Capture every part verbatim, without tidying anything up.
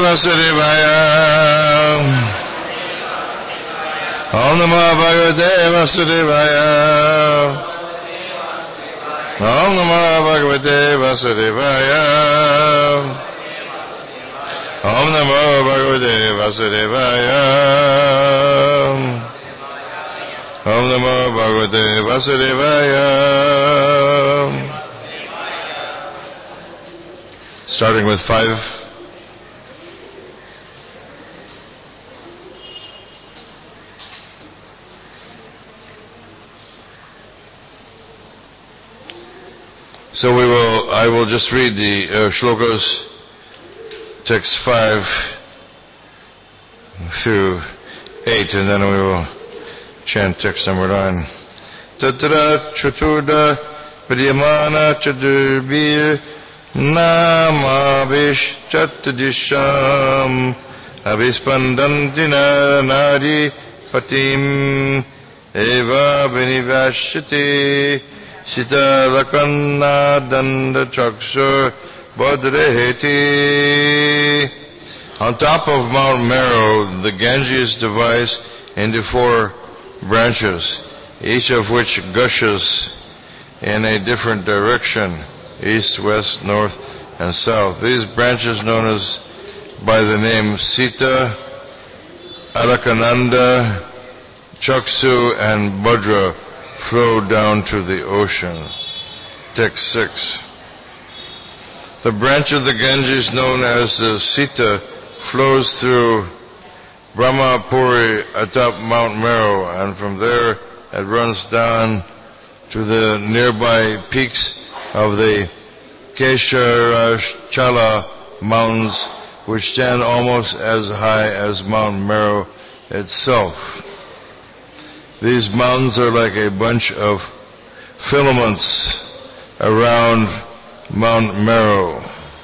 Vasudevaya. Om Namo Bhagavate Vasudevaya. Om Namo Bhagavate Vasudevaya. Om Namo Bhagavate Vasudevaya. Om Namo Bhagavate Vasudevaya. Starting with five. So we will, I will just read the uh, shlokas, text five through eight, and then we will chant text number nine. Tatra chaturda priyamana chadurbir namavish chatadisham avispandantina nadi patim eva vinivashiti Sita Lakanna Danda Chakshur Bodhreheti. On top of Mount Meru, the Ganges divides into four branches, each of which gushes in a different direction, east, west, north, and south. These branches, known as by the name Sita, Alakananda, Chaksu, and Bodhra, flow down to the ocean. Text six. The branch of the Ganges known as the Sita flows through Brahmapuri atop Mount Meru, and from there it runs down to the nearby peaks of the Kesharachala mountains, which stand almost as high as Mount Meru itself. These mountains are like a bunch of filaments around Mount Meru.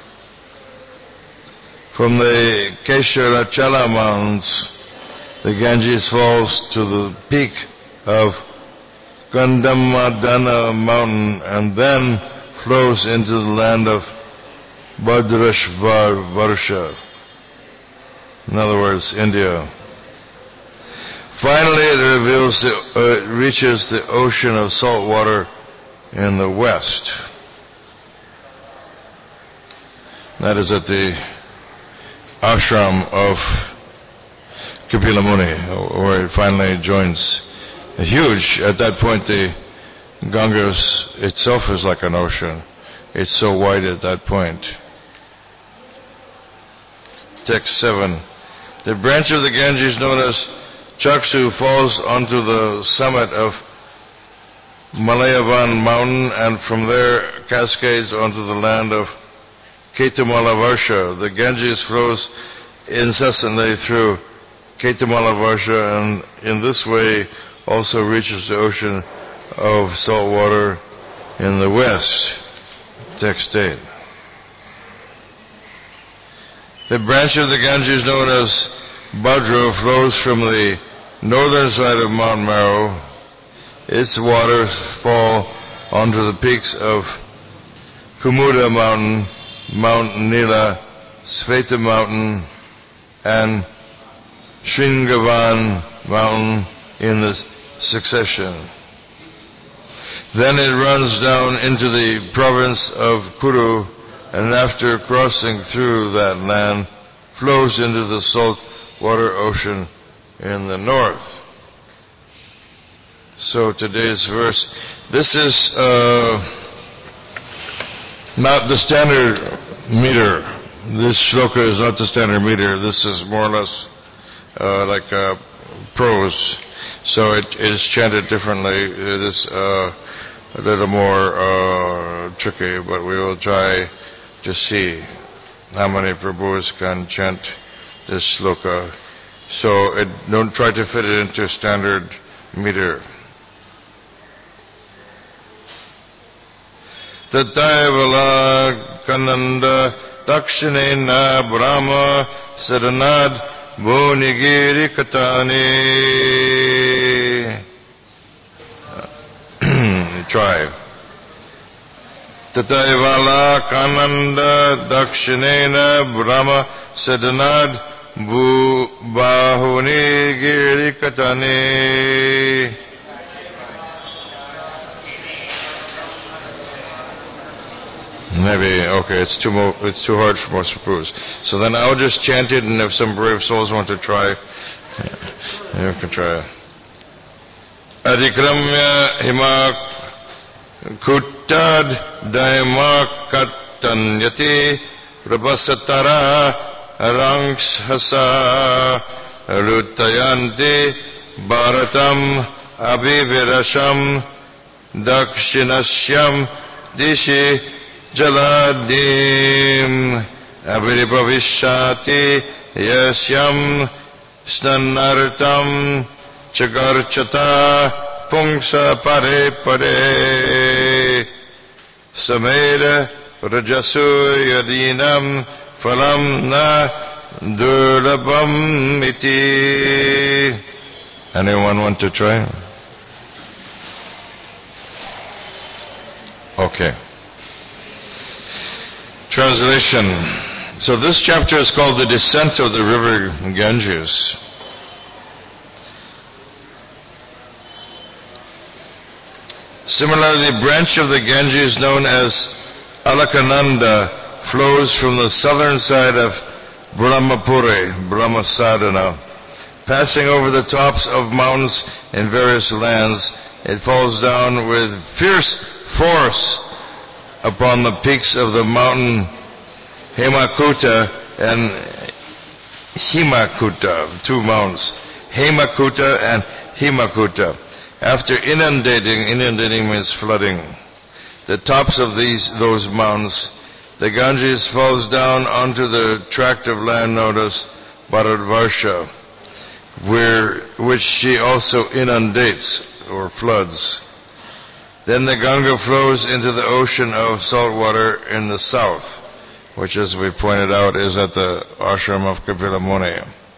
From the Kesharachala mountains, the Ganges falls to the peak of Gandamadana mountain and then flows into the land of Bhadrashvarsha. In other words, India. Finally, it reveals the, uh, it reaches the ocean of salt water in the west. That is at the ashram of Kapila Muni, where it finally joins. Huge. At that point, the Ganges itself is like an ocean. It's so wide at that point. Text seven. The branch of the Ganges known as Chaksu falls onto the summit of Malayavan mountain and from there cascades onto the land of Ketumalavarsha. The Ganges flows incessantly through Ketumalavarsha and in this way also reaches the ocean of salt water in the west. Text eight. The branch of the Ganges known as Bhadra flows from the northern side of Mount Meru. Its waters fall onto the peaks of Kumuda Mountain, Mount Nila, Sveta Mountain, and Shringavan Mountain in the succession. Then it runs down into the province of Kuru, and after crossing through that land, flows into the salt water ocean in the north. So today's verse, this is uh, not the standard meter. This shloka is not the standard meter. This is more or less uh, like uh, prose. So it is chanted differently. It is uh, a little more uh, tricky, but we will try to see how many Prabhus can chant this shloka. So it, don't try to fit it into standard meter. Tataivala kananda dakshinena brahma saranad bhunigiri katani. Try. Tataivala Kananda Dakshinena Brahma Sadanad Bahuni Girikatani. Maybe, okay, it's too mo it's too hard for most Prabhus. So then I'll just chant it, and if some brave souls want to try, you can try. Adikramya hima kuttad daima katanyati prabhasatara rangshasa rutayanti bharatam abhivirasham dakshinasyam dishi Jaladim Abhiribhavishati Yasyam Snanartam Chagarchata Pungsa Pare Pare Sameda Rajasu Yadinam Phalam Na Durlabam Iti. Anyone want to try? Okay. Translation. So this chapter is called The Descent of the River Ganges. Similarly, the branch of the Ganges known as Alakananda flows from the southern side of Brahmapuri, Brahmasadana. Passing over the tops of mountains in various lands, it falls down with fierce force upon the peaks of the mountain Hemakuta and Himakuta, two mountains, Hemakuta and Himakuta. After inundating, inundating means flooding, the tops of these those mountains, the Ganges falls down onto the tract of land known as Bharatvarsha, where which she also inundates or floods. Then the Ganga flows into the ocean of salt water in the south, which, as we pointed out, is at the ashram of Kapila Muni.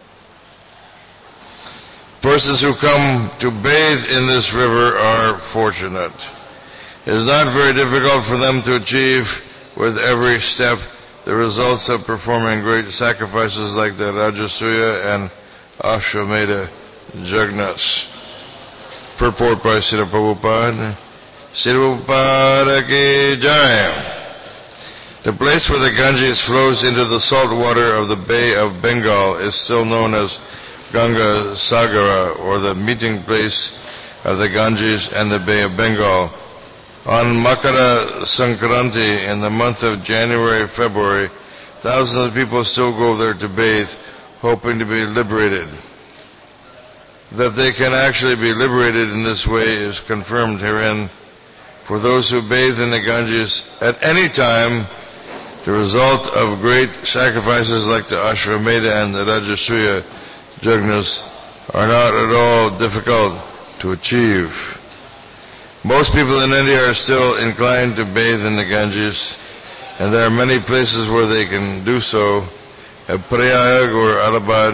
Persons who come to bathe in this river are fortunate. It is not very difficult for them to achieve with every step the results of performing great sacrifices like the Rajasuya and Ashwamedha Jagnas. Purport by Srila Prabhupada. Srila Ki Jai. The place where the Ganges flows into the salt water of the Bay of Bengal is still known as Ganga Sagara, or the meeting place of the Ganges and the Bay of Bengal. On Makara Sankranti, in the month of January, February, thousands of people still go there to bathe, hoping to be liberated. That they can actually be liberated in this way is confirmed herein. For those who bathe in the Ganges at any time, the result of great sacrifices like the Ashwamedha and the Rajasuya Jagnas are not at all difficult to achieve. Most people in India are still inclined to bathe in the Ganges, and there are many places where they can do so, at Prayag or Allahabad.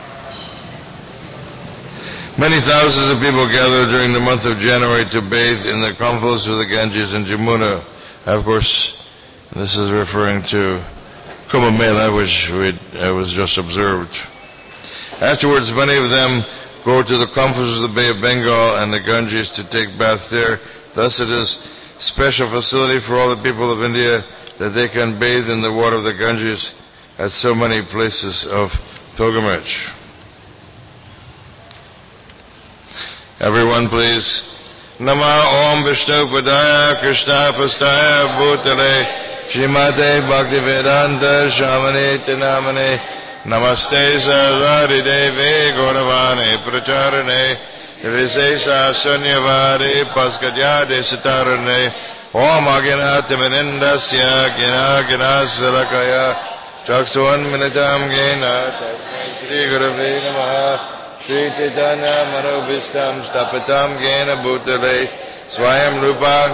Many thousands of people gather during the month of January to bathe in the confluence of the Ganges and Jamuna. Of course, this is referring to Kumbh Mela, which we, uh, was just observed. Afterwards, many of them go to the confluence of the Bay of Bengal and the Ganges to take bath there. Thus it is special facility for all the people of India that they can bathe in the water of the Ganges at so many places of pilgrimage. Everyone, please. Nama Om Vishnu Padaya Krishna Pastaya Bhutale Shrimate Bhaktivedanta Shamane Tinamane Namaste Sarvadi Devi Gauravane Pracharane Visesha Sunyavadi Paskadyade Sitarane Om Agina Timanindasya Gina Gina Salakaya Chaksuan Minitam Gena Tasmai Shri Gurave Namaha Shri Chaitanya Manobhistam Stapatam Gena Bhutale Swayam Rupa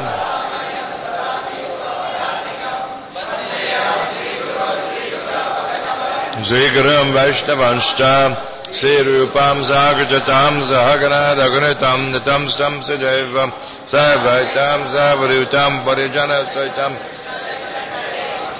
Zvigaram Vaishnavanshta Sri Rupam Zagajatam Zahagana Dagunitam Nitam Stam Sajavam Savaitam Zavarutam Parijana Saitam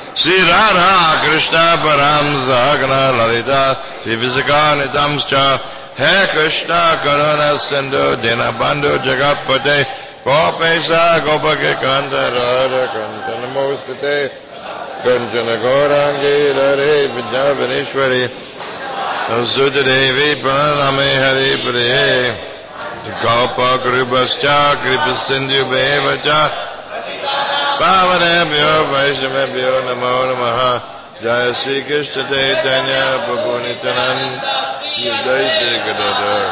Sri Radha Krishna Paramsa Gana Lalita Sri Visakha Nitamscha He Krishna Karuna Sindhu Dinabandhu Jagatpate Gopesa Gopake Kanta Radha Kanta Namostate Kanchana Gaurangi Radhe Vidyabhaneshwari Sudha Devi Praname Hari Priye Gopa Kripascha Kripasindhu Bevacha Bhavanebhyo Vaishnavebhyo Namo Namaha Jaya Sri Krishna Chaitanya Prabhu Nityananda Advaita Gadadhar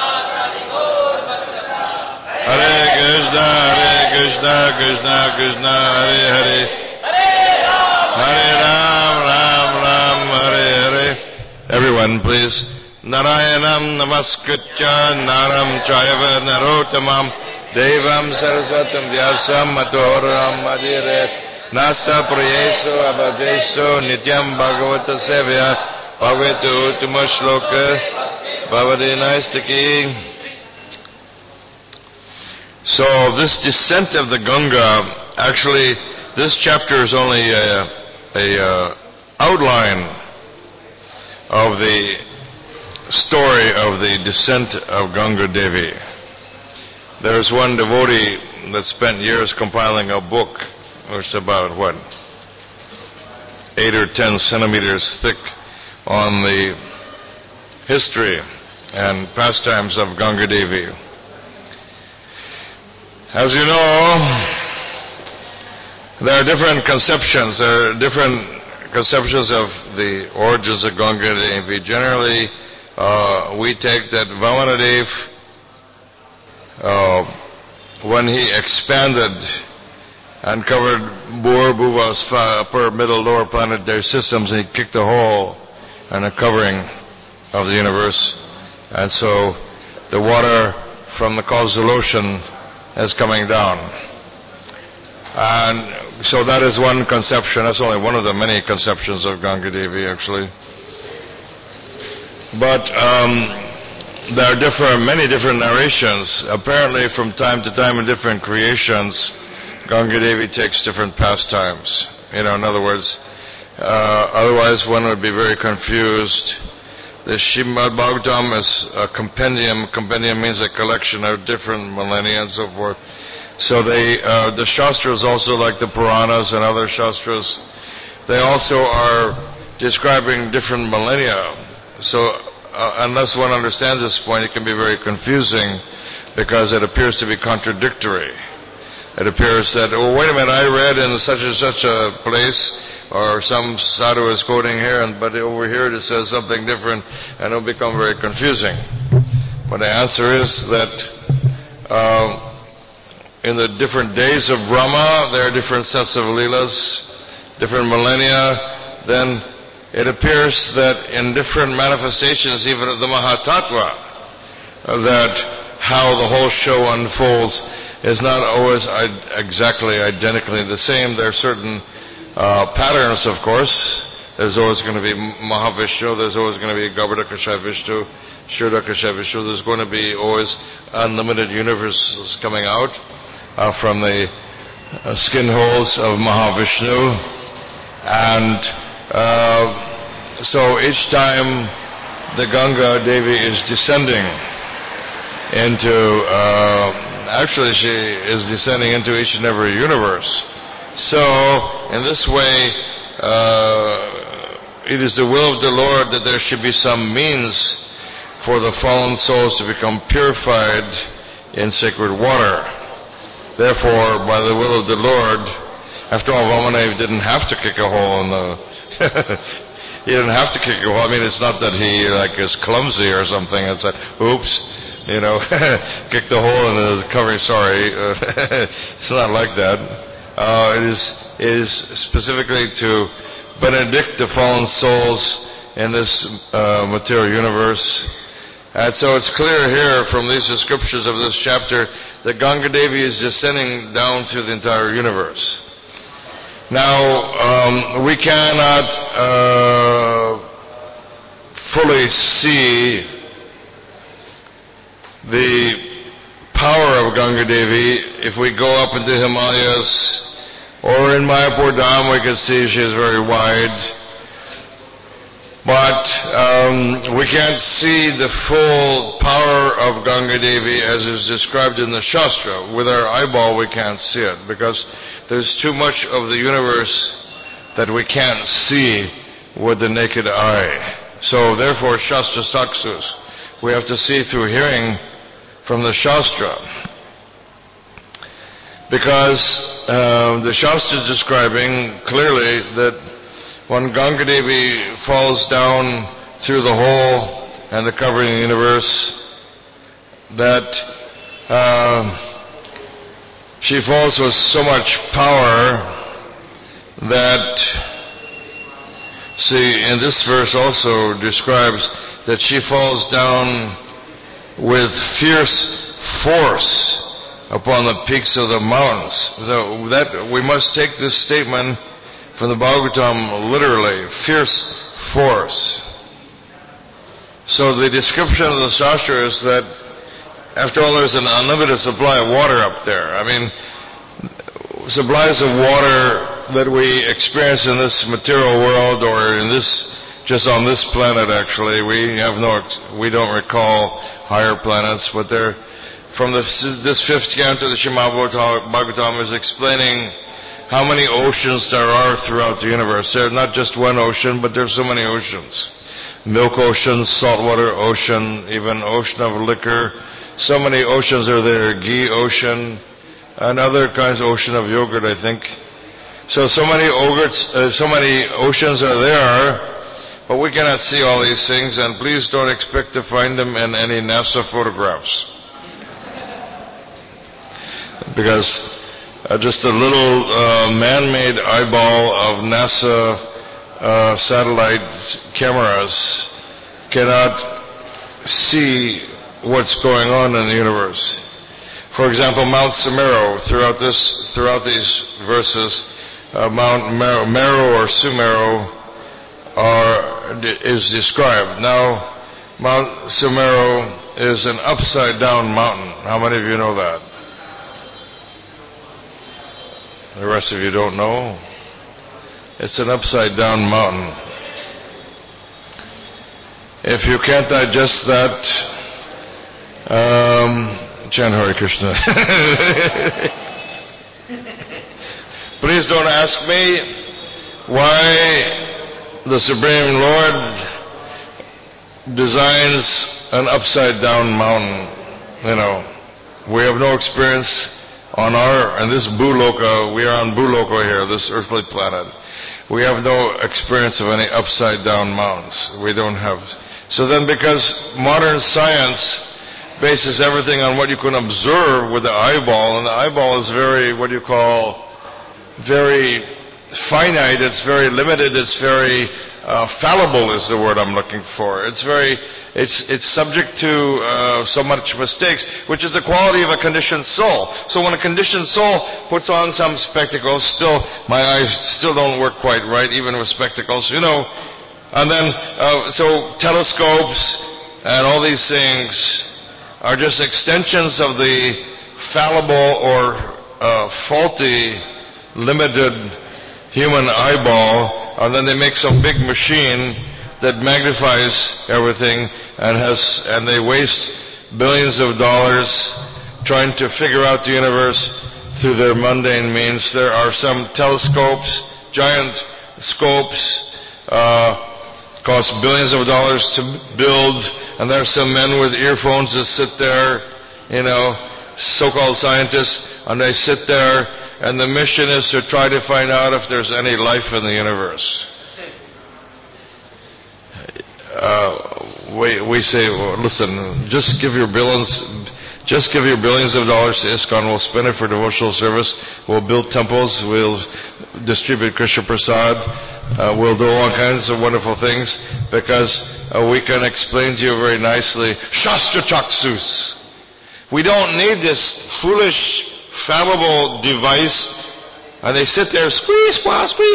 Hare Krishna Hare Krishna Krishna Krishna Hare Hare Hare Ram Ram Ram Hare Hare. Everyone please. Narayanam Namaskritya Naram Chayava Narottamam Devam Saraswatam Vyasam Matoram Adire Nasta Prayeso Abhajeso Nityam Bhagavata Sevya Bhagavata Uttama Shloka Bhavati Naistaki. So this descent of the Ganga, actually this chapter is only a, a uh, outline of the story of the descent of Ganga Devi. There's one devotee that spent years compiling a book, which is about, what, eight or ten centimeters thick, on the history and pastimes of Ganga Devi. As you know, there are different conceptions. There are different conceptions of the origins of Ganga Devi. Generally, uh, we take that Vamanadev, Uh, when he expanded and covered Bhur, Bhuvas, upper, middle, lower planetary systems, and he kicked a hole and a covering of the universe. And so the water from the causal ocean is coming down. And so that is one conception. That's only one of the many conceptions of Ganga Devi, actually. But um, there are different, many different narrations. Apparently, from time to time in different creations, Ganga Devi takes different pastimes. You know, in other words, uh, otherwise one would be very confused. The Srimad Bhagavatam is a compendium. Compendium means a collection of different millennia and so forth. So they, uh, the Shastras also, like the Puranas and other Shastras, they also are describing different millennia. So Uh, unless one understands this point, it can be very confusing because it appears to be contradictory. It appears that, oh, wait a minute, I read in such and such a place, or some sadhu is quoting here, and, but over here it says something different, and it will become very confusing. But the answer is that uh, in the different days of Brahma, there are different sets of leelas, different millennia. Then it appears that in different manifestations, even of the Mahatattva, that how the whole show unfolds is not always exactly identically the same. There are certain uh, patterns, of course. There's always going to be Mahavishnu, there's always going to be Garbhodakasha Vishnu, Kshirodakasha Vishnu, there's going to be always unlimited universes coming out uh, from the uh, skin holes of Mahavishnu. And Uh, so each time the Ganga Devi is descending into, uh, actually she is descending into each and every universe. So in this way, uh, it is the will of the Lord that there should be some means for the fallen souls to become purified in sacred water. Therefore, by the will of the Lord, after all, Vamanadev didn't have to kick a hole in the he didn't have to kick a hole. I mean, it's not that he like is clumsy or something. It's like, oops, you know, kicked the hole in the covering. Sorry, it's not like that. Uh, it is it is specifically to benedict the fallen souls in this uh, material universe. And so it's clear here from these descriptions of this chapter that Ganga Devi is descending down through the entire universe. Now, um, we cannot uh, fully see the power of Ganga Devi if we go up into Himalayas Or in Mayapur Dham, we can see she is very wide. But um, we can't see the full power of Ganga Devi as is described in the Shastra. With our eyeball, we can't see it because there's too much of the universe that we can't see with the naked eye. So therefore, Shastra Saksus, we have to see through hearing from the Shastra. Because uh, the Shastra is describing clearly that when Ganga Devi falls down through the hole and the covering of the universe, that uh, she falls with so much power that, see, in this verse also describes that she falls down with fierce force upon the peaks of the mountains. So that we must take this statement from the Bhagavatam literally, fierce force. So the description of the Shastra is that, after all, there's an unlimited supply of water up there. I mean, supplies of water that we experience in this material world, or in this, just on this planet actually, we have no, we don't recall higher planets, but they're, from the, this fifth canto, the Srimad Bhagavatam is explaining how many oceans there are throughout the universe. There's not just one ocean, but there's so many oceans. Milk ocean, saltwater ocean, even ocean of liquor. So many oceans are there. Ghee ocean, and other kinds of ocean of yogurt, I think. So, so many ogres, uh, so many oceans are there, but we cannot see all these things, and please don't expect to find them in any NASA photographs. Because Uh, just a little uh, man-made eyeball of NASA uh, satellite cameras cannot see what's going on in the universe. For example, Mount Sumeru, throughout this, throughout these verses, uh, Mount Meru, Meru or Sumeru are, is described. Now, Mount Sumeru is an upside-down mountain. How many of you know that? The rest of you don't know. It's an upside-down mountain. If you can't digest that, um, chant Hare Krishna. Please don't ask me why the Supreme Lord designs an upside-down mountain. You know, we have no experience on our, and this Bhuloka, we are on Bhuloka here, this earthly planet. We have no experience of any upside-down mountains. We don't have. So then, because modern science bases everything on what you can observe with the eyeball, and the eyeball is very, what do you call, very finite, it's very limited, it's very uh, fallible is the word I'm looking for. It's very, it's, it's subject to uh, so much mistakes, which is the quality of a conditioned soul. So when a conditioned soul puts on some spectacles, still, my eyes still don't work quite right, even with spectacles, you know. And then, uh, so telescopes and all these things are just extensions of the fallible or uh, faulty, limited human eyeball, and then they make some big machine that magnifies everything, and has, and they waste billions of dollars trying to figure out the universe through their mundane means. There are some telescopes, giant scopes, uh, cost billions of dollars to build, and there are some men with earphones that sit there, you know, so-called scientists, and they sit there, and the mission is to try to find out if there's any life in the universe. Uh, we, we say, well, listen, just give your billions, just give your billions of dollars to ISKCON. We'll spend it for devotional service. We'll build temples. We'll distribute Krishna Prasad. Uh, we'll do all kinds of wonderful things because uh, we can explain to you very nicely, Shastra Chaksus. We don't need this foolish, fallible device, and they sit there, squeeze, squeeze, squeeze,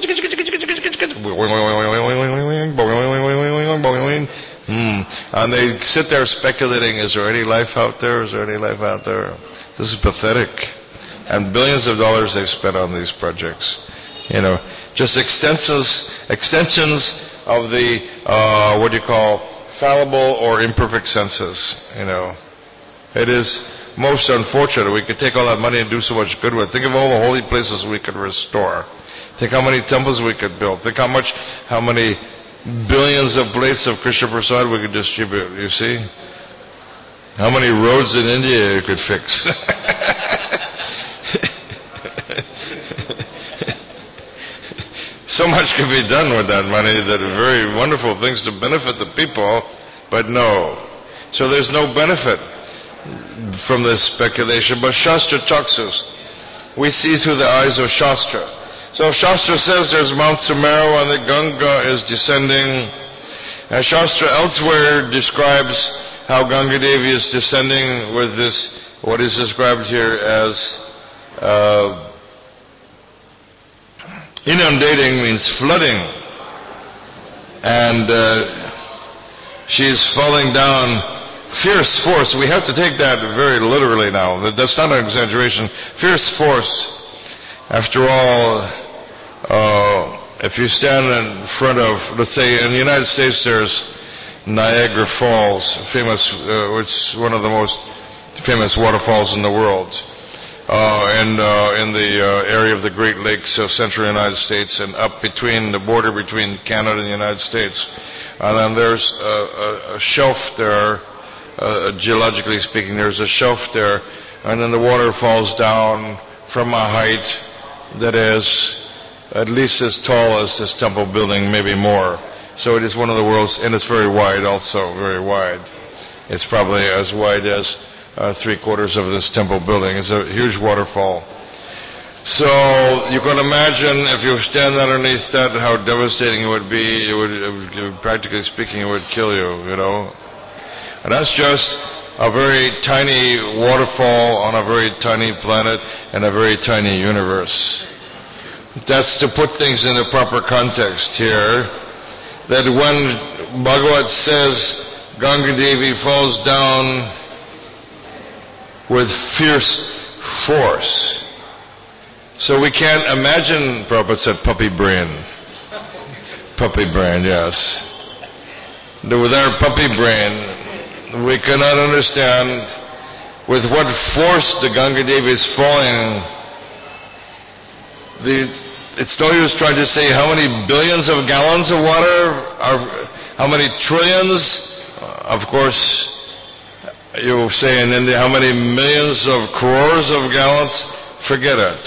hmm. and they sit there speculating, is there any life out there? Is there any life out there? This is pathetic. and billions of dollars they've spent on these projects. You know, just extensions, extensions of the, uh, what do you call, fallible or imperfect senses, you know. It is most unfortunate. We could take all that money and do so much good with it. Think of all the holy places we could restore. Think how many temples we could build. Think how much, how many billions of plates of Krishna Prasad we could distribute, you see? How many roads in India you could fix. So much could be done with that money, that are very wonderful things to benefit the people, but no. So there's no benefit from this speculation, but Shastra talks us. We see through the eyes of Shastra. So Shastra says there's Mount Sumeru and the Ganga is descending. And Shastra elsewhere describes how Ganga Devi is descending with this, what is described here as uh, inundating means flooding. And uh, she's falling down fierce force. We have to take that very literally now. That's not an exaggeration. Fierce force. After all, uh, if you stand in front of, let's say in the United States there's Niagara Falls, famous, uh, which is one of the most famous waterfalls in the world. Uh, and uh, in the uh, area of the Great Lakes of central United States and up between the border between Canada and the United States. And then there's a, a, a shelf there, uh, geologically speaking, there's a shelf there, and then the water falls down from a height that is at least as tall as this temple building, maybe more. So it is one of the world's, and it's very wide also, very wide. It's probably as wide as uh, three quarters of this temple building. It's a huge waterfall. So you can imagine if you stand underneath that, how devastating it would be. It would, it would, practically speaking, it would kill you, you know. And that's just a very tiny waterfall on a very tiny planet and a very tiny universe. That's to put things in the proper context here, that when Bhagavat says Ganga Devi falls down with fierce force, so we can't imagine, Prabhupada said puppy brain. Puppy brain, yes. With our puppy brain, we cannot understand with what force the Ganga Devi is falling. The, it's no use trying to say how many billions of gallons of water, are, how many trillions. Uh, of course, you say in India, how many millions of crores of gallons? Forget it.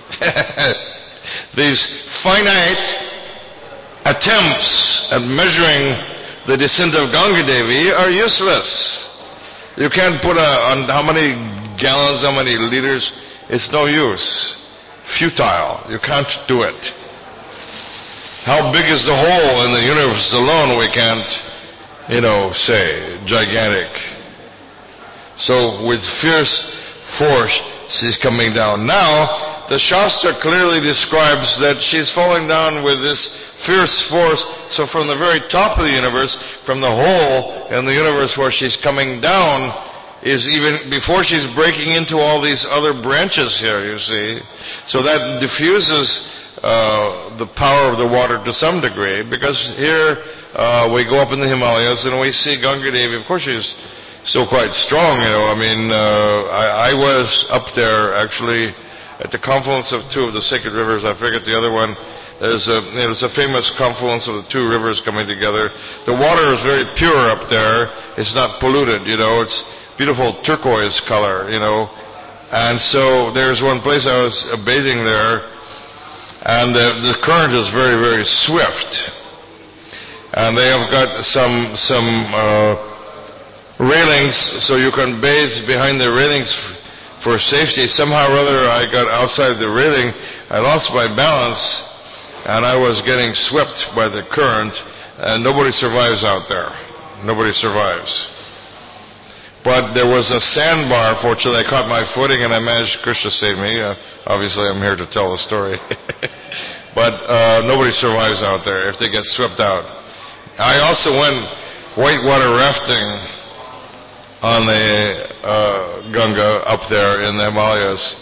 These finite attempts at measuring the descent of Ganga Devi are useless. You can't put a, on how many gallons, how many liters. It's no use. Futile. You can't do it. How big is the hole in the universe alone? We can't, you know, say. Gigantic. So with fierce force, she's coming down. Now, the Shastra clearly describes that she's falling down with this fierce force. So from the very top of the universe, from the hole in the universe where she's coming down, is even before she's breaking into all these other branches here, you see. So that diffuses uh, the power of the water to some degree, because here uh, we go up in the Himalayas and we see Ganga Devi. Of course she's still quite strong, you know. I mean, uh, I, I was up there actually at the confluence of two of the sacred rivers. I forget the other one. There's a, you know, it's a famous confluence of the two rivers coming together. The water is very pure up there. It's not polluted, you know. It's beautiful turquoise color, you know. And so there's one place I was uh, bathing there, and the, the current is very, very swift. And they have got some some uh, railings, so you can bathe behind the railings f- for safety. Somehow or other I got outside the railing, I lost my balance, and I was getting swept by the current, and nobody survives out there. Nobody survives. But there was a sandbar. Fortunately, I caught my footing and I managed. Krishna saved me. Uh, obviously, I'm here to tell the story. But uh, nobody survives out there if they get swept out. I also went whitewater rafting on the uh, Ganga up there in the Himalayas.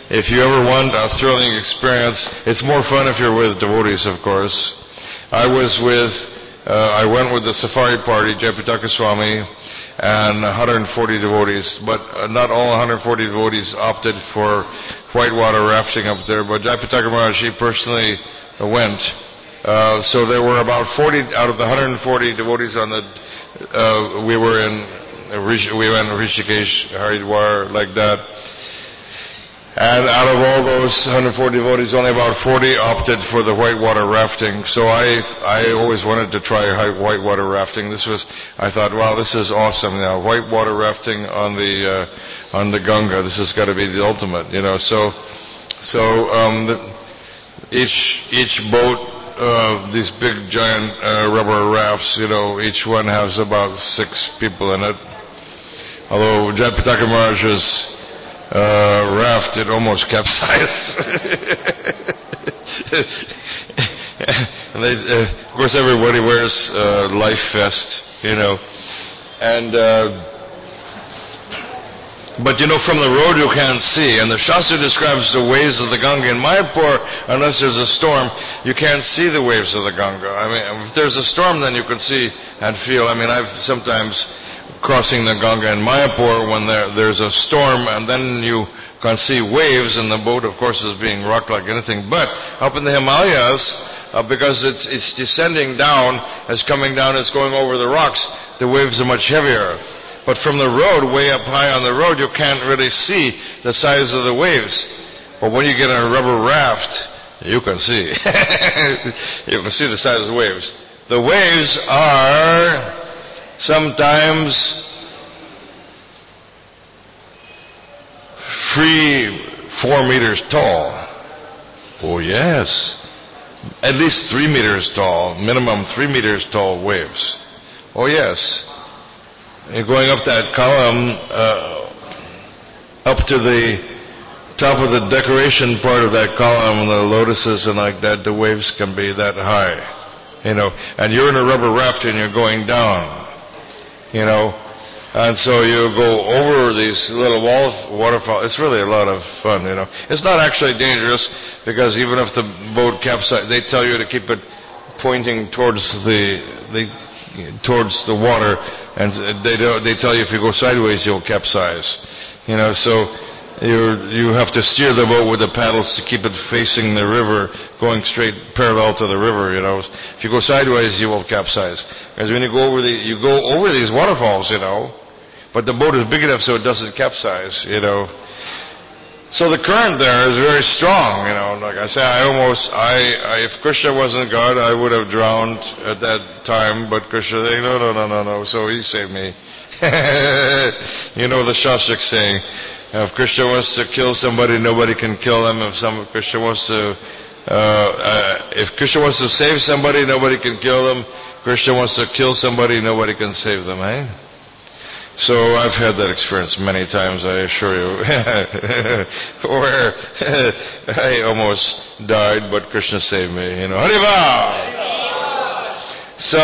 if you ever want a thrilling experience, it's more fun if you're with devotees, of course. I was with, uh, I went with the safari party, Jayapataka Swami, and one hundred forty devotees, but uh, not all one hundred forty devotees opted for whitewater rafting up there, but Jayapataka Maharaj, he personally went. Uh, so there were about forty out of the one hundred forty devotees on the, uh, we were in, we went to Rishikesh, Haridwar, like that. And out of all those one hundred forty devotees, only about forty opted for the whitewater rafting. So I I always wanted to try whitewater rafting. This was, I thought, wow, this is awesome. Now, whitewater rafting on the uh, on the Ganga. This has got to be the ultimate, you know. So so um, the, each each boat, uh, these big giant uh, rubber rafts, you know, each one has about six people in it. Although Jayapataka Maharaj's Uh, raft, it almost capsized. And they, uh, of course, everybody wears uh, life vest, you know. And uh, but you know, from the road you can't see. And the Shastra describes the waves of the Ganga. In Mayapur, unless there's a storm, you can't see the waves of the Ganga. I mean, if there's a storm, then you can see and feel. I mean, I've sometimes crossing the Ganga in Mayapur when there, there's a storm, and then you can see waves, and the boat, of course, is being rocked like anything. But up in the Himalayas, uh, because it's, it's descending down, it's coming down, it's going over the rocks, the waves are much heavier. But from the road, way up high on the road, you can't really see the size of the waves. But when you get on a rubber raft, you can see. You can see the size of the waves. The waves are sometimes three, four meters tall. Oh yes. At least three meters tall, minimum three meters tall waves. Oh yes. You're going up that column, uh, up to the top of the decoration part of that column, the lotuses and like that, the waves can be that high. You know, and you're in a rubber raft and you're going down. You know, and so you go over these little wall, waterfalls. It's really a lot of fun, you know. It's not actually dangerous, because even if the boat capsizes, they tell you to keep it pointing towards the, the towards the water, and they don't, they tell you if you go sideways, you'll capsize. You know, so you you have to steer the boat with the paddles to keep it facing the river, going straight parallel to the river, you know. If you go sideways, you will capsize. Because when you go over the, you go over these waterfalls, you know, but the boat is big enough so it doesn't capsize, you know. So the current there is very strong, you know. Like I say, I almost, I, I if Krishna wasn't God, I would have drowned at that time, but Krishna, no, no, no, no, no, so he saved me. You know the Shastric saying, if Krishna wants to kill somebody, nobody can kill them. If some Krishna wants to, uh, uh, if Krishna wants to save somebody, nobody can kill them. Krishna wants to kill somebody, nobody can save them, eh? So I've had that experience many times, I assure you, where I almost died, but Krishna saved me. You know, Hariva! So,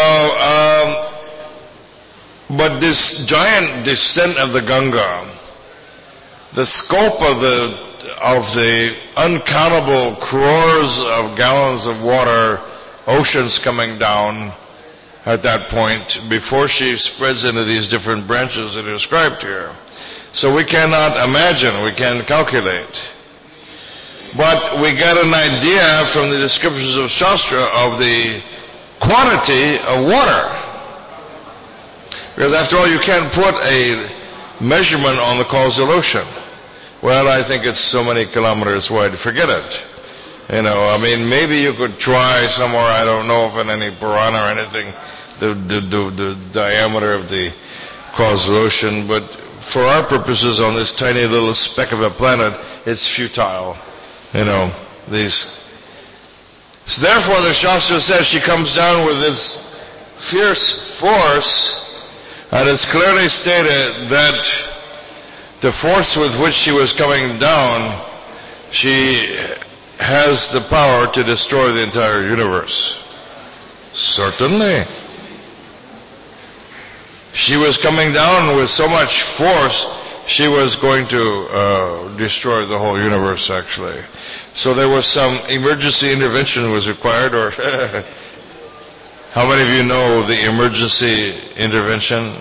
um, but this giant descent of the Ganga, the scope of the of the uncountable crores of gallons of water, oceans coming down at that point, before she spreads into these different branches that are described here. So we cannot imagine, we can't calculate. But we get an idea from the descriptions of Shastra of the quantity of water. Because after all, you can't put a measurement on the causal ocean. Well, I think it's so many kilometers wide, forget it. You know, I mean, maybe you could try somewhere, I don't know if in any Purana or anything, the, the, the, the diameter of the causal ocean, but for our purposes on this tiny little speck of a planet, it's futile. You know, these. So therefore the Shastra says she comes down with this fierce force, and it's clearly stated that the force with which she was coming down, she has the power to destroy the entire universe. Certainly. She was coming down with so much force, she was going to uh, destroy the whole universe, actually. So there was some emergency intervention was required, or how many of you know the emergency intervention?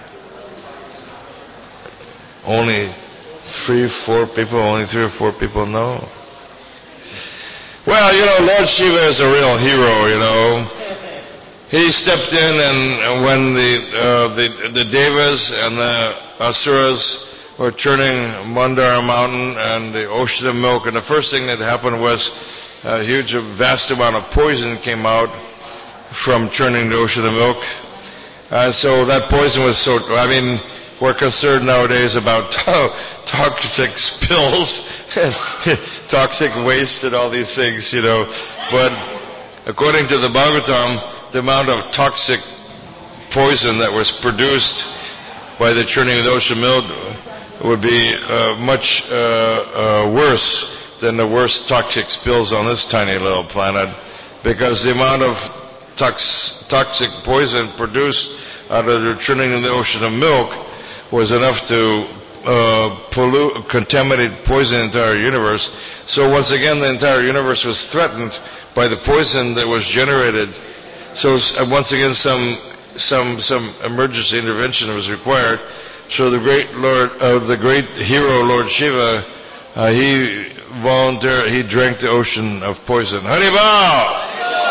Only three, four people, only three or four people know. Well, you know, Lord Shiva is a real hero, you know. He stepped in, and when the uh, the, the Devas and the Asuras were churning Mandara Mountain and the ocean of milk, and the first thing that happened was a huge, a vast amount of poison came out from churning the ocean of milk. And so that poison was so, I mean, we're concerned nowadays about toxic spills, toxic waste and all these things, you know. But according to the Bhagavatam, the amount of toxic poison that was produced by the churning of the ocean milk would be uh, much uh, uh, worse than the worst toxic spills on this tiny little planet, because the amount of tox toxic poison produced out of the churning of the ocean of milk was enough to uh, pollute, contaminate, poison the entire universe. So once again, the entire universe was threatened by the poison that was generated. So uh, once again, some some some emergency intervention was required. So the great Lord, uh, the great hero Lord Shiva, uh, he volunteered, he drank the ocean of poison. Haribol!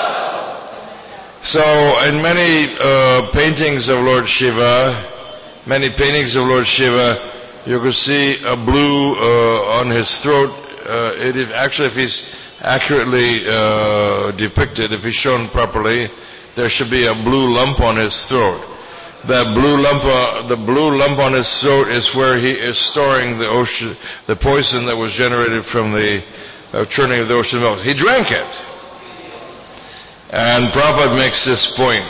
So in many uh, paintings of Lord Shiva, many paintings of Lord Shiva, you can see a blue uh, on his throat. Uh, it is actually, if he's accurately uh, depicted, if he's shown properly, there should be a blue lump on his throat. That blue lump, uh, the blue lump on his throat is where he is storing the ocean, the poison that was generated from the uh, churning of the ocean milk. He drank it. And Prabhupada makes this point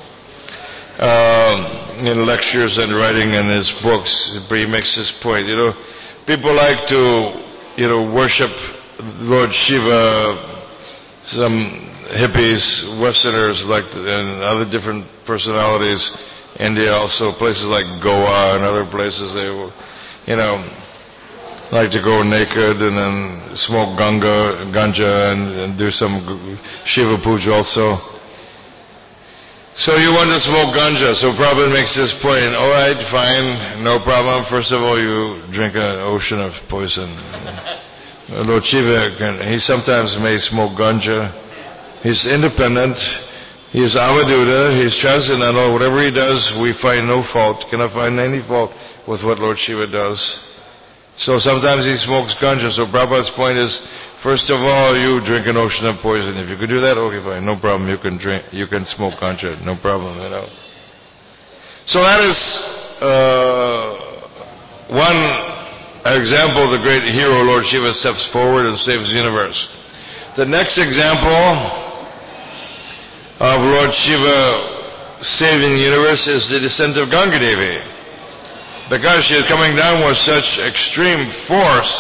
uh, in lectures and writing in his books. He makes this point. You know, people like to, you know, worship Lord Shiva. Some hippies, Westerners, like, and other different personalities. India also, places like Goa and other places, they, you know, like to go naked and then smoke ganga, ganja and, and do some Shiva puja also. So you want to smoke ganja, so Prabhupada makes this point, all right, fine, no problem. First of all, you drink an ocean of poison. Lord Shiva, can, he sometimes may smoke ganja. He's independent. He is Avaduta, he is transcendental. Whatever he does, we find no fault, cannot find any fault with what Lord Shiva does. So sometimes he smokes ganja. So Prabhupada's point is, first of all, you drink an ocean of poison. If you could do that, okay, fine, no problem. You can drink, you can smoke ganja, no problem, you know. So that is uh, one example. The great hero Lord Shiva steps forward and saves the universe. The next example of Lord Shiva saving the universe is the descent of Ganga Devi. Because she is coming down with such extreme force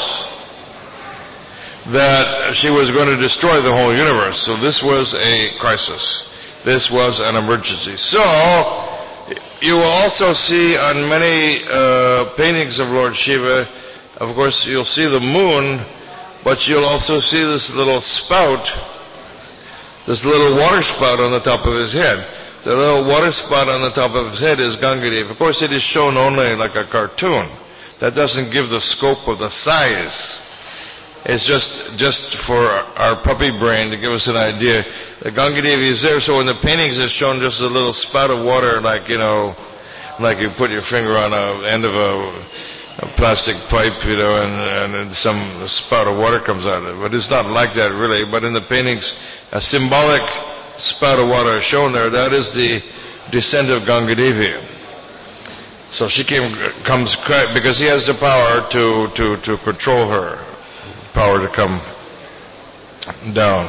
that she was going to destroy the whole universe. So this was a crisis. This was an emergency. So you will also see on many uh, paintings of Lord Shiva, of course you'll see the moon, but you'll also see this little spout, this little water spout on the top of his head. The little water spout on the top of his head is Ganga Devi. Of course, it is shown only like a cartoon. That doesn't give the scope of the size. It's just just for our puppy brain to give us an idea. The Ganga Devi is there, so in the paintings it's shown just a little spout of water, like, you know, like you put your finger on the end of a, a plastic pipe, you know, and, and some spout of water comes out of it. But it's not like that, really. But in the paintings, a symbolic spout of water is shown there. That is the descent of Ganga Devi. So she came, comes, because he has the power to, to, to control her, power to come down.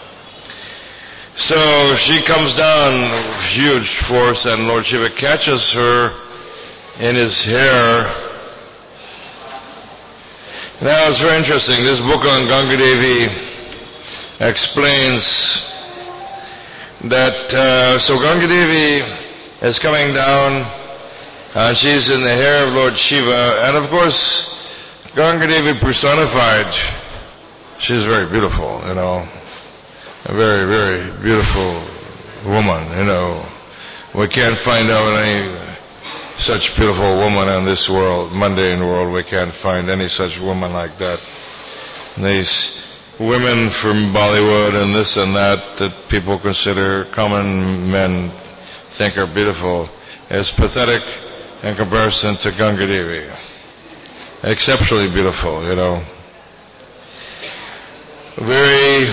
So she comes down with huge force, and Lord Shiva catches her in his hair. Now it's very interesting. This book on Ganga Devi explains that uh, so Ganga Devi is coming down, Uh, she's in the hair of Lord Shiva, and of course, Ganga Devi personified. She's very beautiful, you know, a very, very beautiful woman, you know. We can't find out any such beautiful woman in this world, mundane world. We can't find any such woman like that. These women from Bollywood and this and that that people consider common men think are beautiful is pathetic in comparison to Ganga Devi. Exceptionally beautiful, you know. Very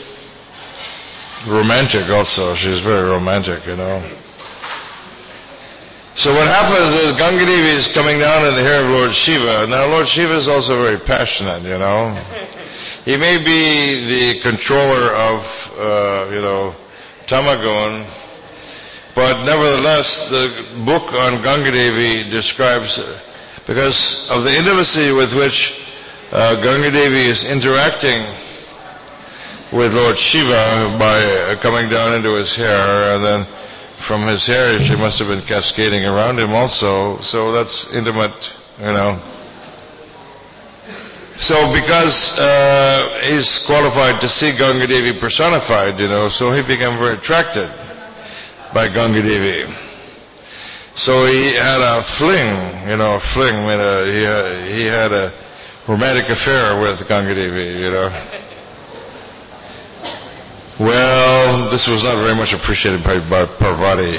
romantic also. She's very romantic, you know. So what happens is Ganga Devi is coming down in the hair of Lord Shiva. Now Lord Shiva is also very passionate, you know. He may be the controller of, uh, you know, Tamagun, but nevertheless, the book on Ganga Devi describes, because of the intimacy with which uh, Ganga Devi is interacting with Lord Shiva by uh, coming down into his hair, and then from his hair she must have been cascading around him also, so that's intimate, you know. So because uh, he's qualified to see Ganga Devi personified, you know, so he became very attracted by Ganga Devi. So he had a fling, you know, a fling, I mean, uh, he, uh, he had a romantic affair with Ganga Devi, you know. Well, this was not very much appreciated by, by Parvati.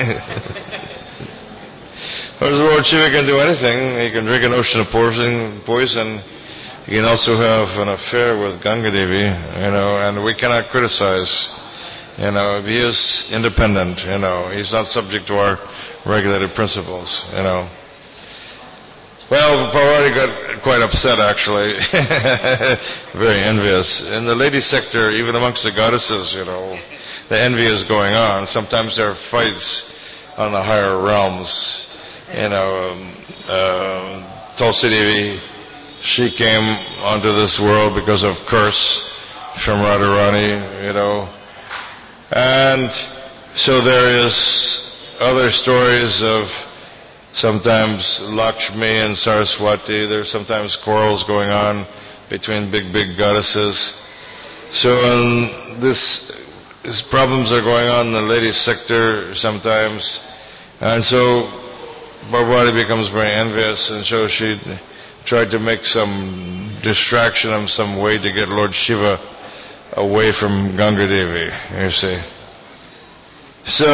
Because Lord Shiva can do anything. He can drink an ocean of poison, poison. He can also have an affair with Ganga Devi, you know, and we cannot criticize. You know, he is independent, you know. He's not subject to our regulated principles, you know. Well, Parvati got quite upset, actually. Very envious. In the lady sector, even amongst the goddesses, you know, the envy is going on. Sometimes there are fights on the higher realms. You know, um, uh, Tulsi Devi, she came onto this world because of curse from Radharani, you know. And so there is other stories of sometimes Lakshmi and Saraswati. There's sometimes quarrels going on between big, big goddesses. So um, this, these problems are going on in the ladies' sector sometimes. And so Parvati becomes very envious, and so she tried to make some distraction of some way to get Lord Shiva away from Ganga Devi, you see. So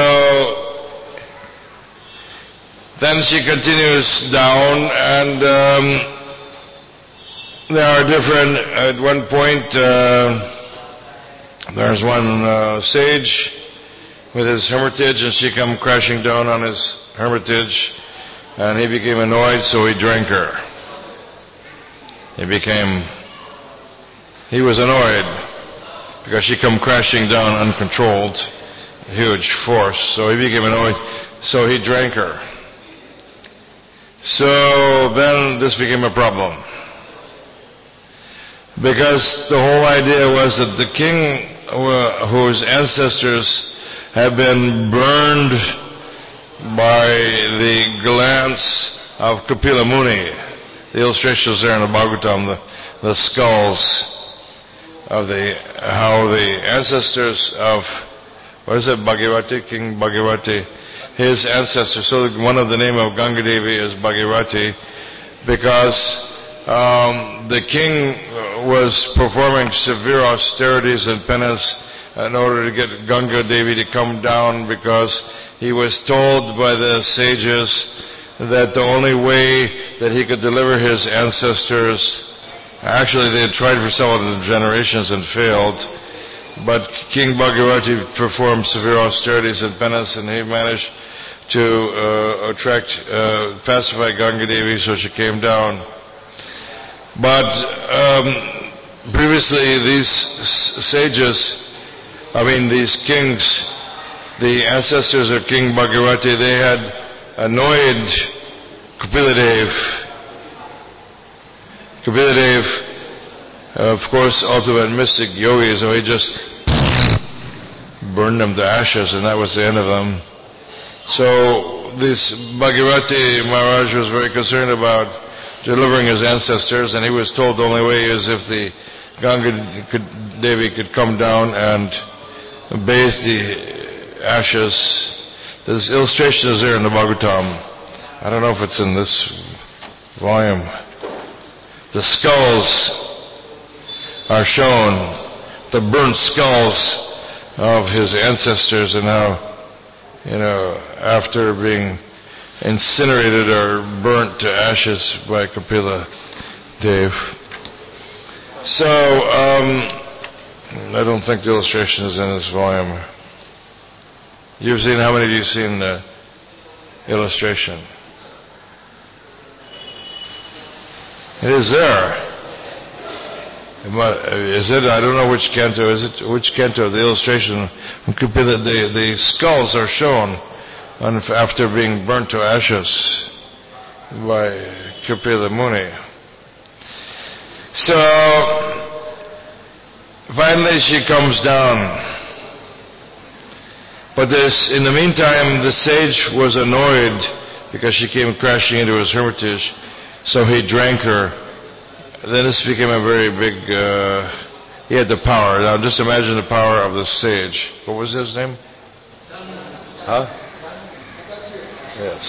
then she continues down, and um, there are different, at one point uh, there's one uh, sage with his hermitage, and she come crashing down on his hermitage, and he became annoyed, so he drank her. He became, he was annoyed because she come crashing down uncontrolled, huge force, so he became annoyed, so he drank her. So then this became a problem, because the whole idea was that the king uh, whose ancestors had been burned by the glance of Kapila Muni, the illustrations there in the Bhagavatam, the, the skulls of the, how the ancestors of, what is it, Bhagirati, King Bhagirati, his ancestors, so one of the name of Ganga Devi is Bhagirati, because um, the king was performing severe austerities and penance in order to get Ganga Devi to come down, because he was told by the sages that the only way that he could deliver his ancestors, actually they had tried for several generations and failed, but King Bhagirati performed severe austerities and penance, and he managed to uh, attract, uh, pacify Ganga Devi, so she came down. But um, previously these sages, I mean these kings, the ancestors of King Bhagirati, they had annoyed Kapiladev. Kapiladev, of course, ultimate mystic yogi, so he just burned them to ashes, and that was the end of them. So this Bhagirati Maharaj was very concerned about delivering his ancestors, and he was told the only way is if the Ganga could, Devi could come down and bathe the ashes. This illustration is there in the Bhagavatam. I don't know if it's in this volume. The skulls are shown, the burnt skulls of his ancestors, and how, you know, after being incinerated or burnt to ashes by Kapila Dev. So, um, I don't think the illustration is in this volume. You've seen, how many of you seen the illustration? It is there. Is it? I don't know which canto. Is it which canto? The illustration. The, the, the skulls are shown on, after being burnt to ashes by Kapila Muni. So finally she comes down. But this, in the meantime, the sage was annoyed because she came crashing into his hermitage, so he drank her. Then this became a very big, uh, he had the power. Now just imagine the power of the sage. What was his name? Huh? Yes.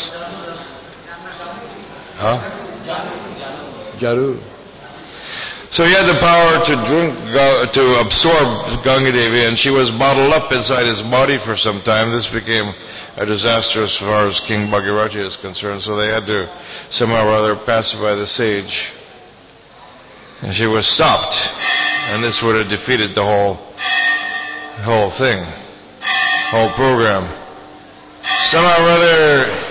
Huh? Jaru. So he had the power to drink, to absorb Ganga Devi, and she was bottled up inside his body for some time. This became a disaster as far as King Bhagirati is concerned, so they had to somehow or other pacify the sage. And she was stopped, and this would have defeated the whole, whole thing, whole program. Somehow or other,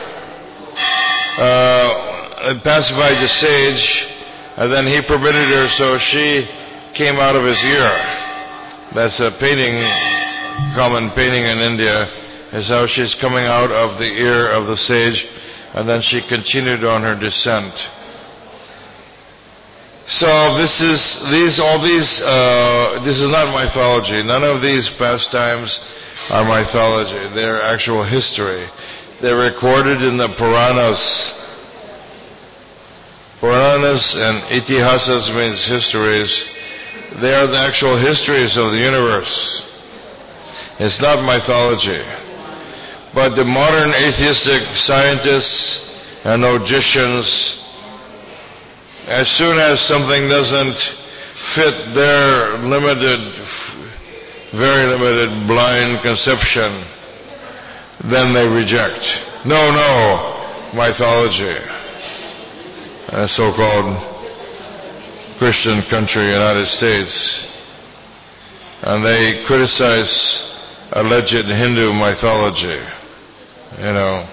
uh, pacified the sage, and then he permitted her, so she came out of his ear. That's a painting, common painting in India, is how she's coming out of the ear of the sage, and then she continued on her descent. So this is, these, all these, uh, this is not mythology. None of these pastimes are mythology. They're actual history. They're recorded in the Puranas. Puranas and Itihasas means histories. They are the actual histories of the universe. It's not mythology. But the modern atheistic scientists and logicians, as soon as something doesn't fit their limited, very limited, blind conception, then they reject. No, no, mythology. A so-called Christian country, United States, and they criticize alleged Hindu mythology. You know,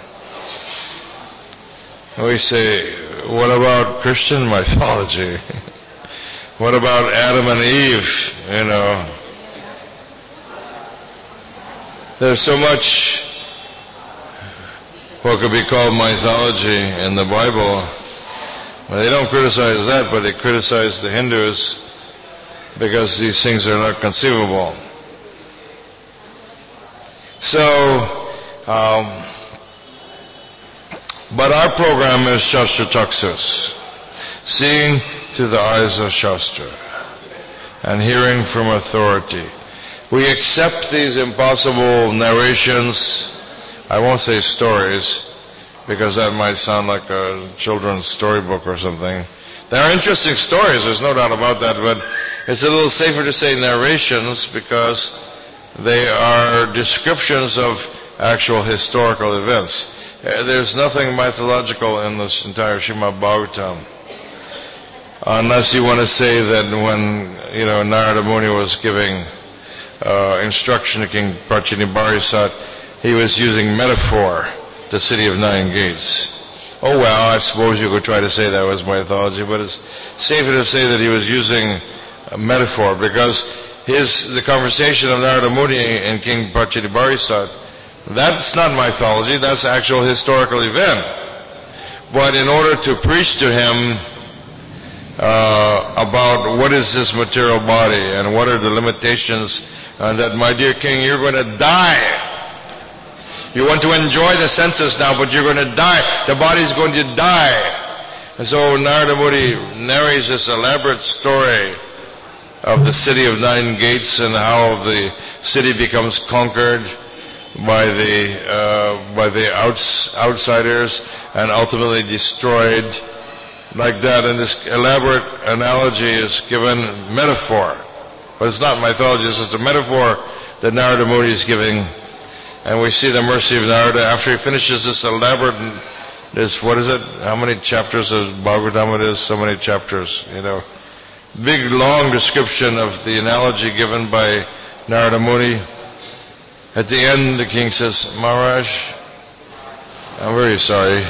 we say, what about Christian mythology? What about Adam and Eve? You know, there's so much what could be called mythology in the Bible. Well, they don't criticize that, but they criticize the Hindus because these things are not conceivable. So, um, but our program is Shastra Taxus, seeing through the eyes of Shastra and hearing from authority. We accept these impossible narrations. I won't say stories, because that might sound like a children's storybook or something. There are interesting stories, there's no doubt about that, but it's a little safer to say narrations because they are descriptions of actual historical events. There's nothing mythological in this entire Srimad Bhagavatam. Unless you want to say that when, you know, Narada Muni was giving uh, instruction to King Prachinibarisat, he was using metaphor. The city of nine gates. Oh well, I suppose you could try to say that was mythology, but it's safer to say that he was using a metaphor, because his the conversation of Narada Muni and King Prachinibarisat, that's not mythology, that's actual historical event. But in order to preach to him uh, about what is this material body and what are the limitations, uh, that my dear king, you're going to die. You want to enjoy the senses now, but you're going to die. The body's going to die. And so Narada Muni narrates this elaborate story of the city of nine gates and how the city becomes conquered by the uh, by the outs, outsiders and ultimately destroyed like that. And this elaborate analogy is given metaphor, but it's not mythology. It's just a metaphor that Narada Muni is giving, and we see the mercy of Narada after he finishes this elaborate. This what is it? How many chapters of Bhagavatam it is? So many chapters, you know. Big, long description of the analogy given by Narada Muni. At the end, the king says, Maharaj, I'm very sorry.